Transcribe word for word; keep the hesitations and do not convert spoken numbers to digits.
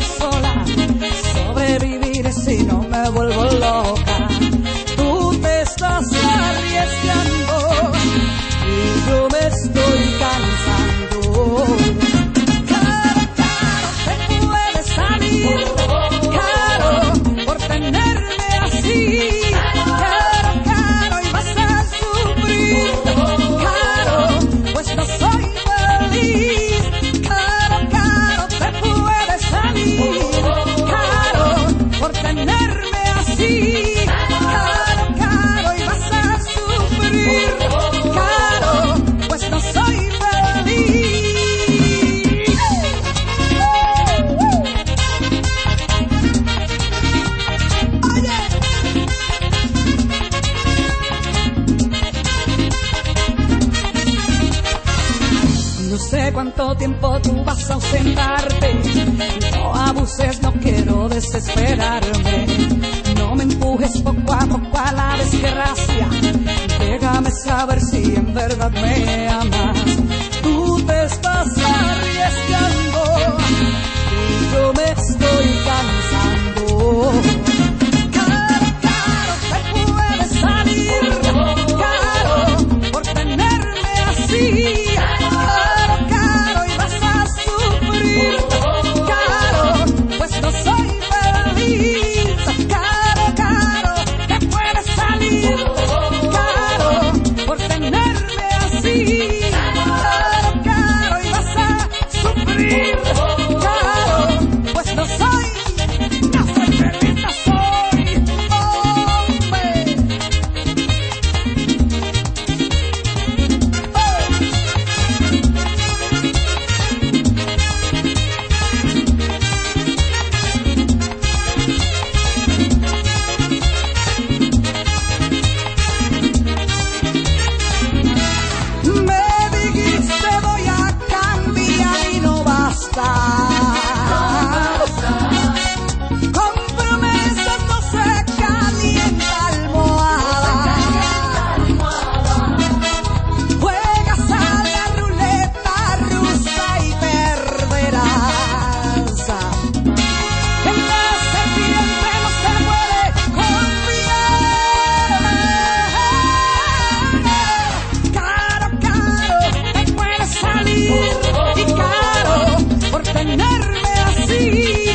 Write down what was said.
sola, sobrevivir si no me vuelvo loca. Tú te estás arriesgando y yo me estoy cansando. Caro, caro, te puede salir caro por tenerme así. Caro, caro, y vas a sufrir. Caro, pues no soy feliz. Caro, caro, te puede salir caro por tenerme así. Caro, caro, y vas a sufrir. Caro, pues no soy feliz. Oye, no sé cuánto tiempo tú vas a ausentarte. No abuses, no quiero desesperarme. No me empujes poco a poco a la desgracia. Déjame saber si en verdad me amas. Tú te estás arriesgando y yo me estoy cansando. Caro, caro, te puede salir caro por tenerme así. Caro, caro, y vas a sufrir. Caro, pues no soy feliz. Caro, caro, te puede salir caro por tenerme así. Caro, caro, y vas a sufrir. Caro, pues no soy, no soy feliz, no soy hombre. Me dijiste voy a cambiar y no basta. Con promesas no se calienta almohada. Juegas a la ruleta rusa y perderás. En la serpiente no se puede confiar. Caro, caro, te puede salir y caro por tenerme así.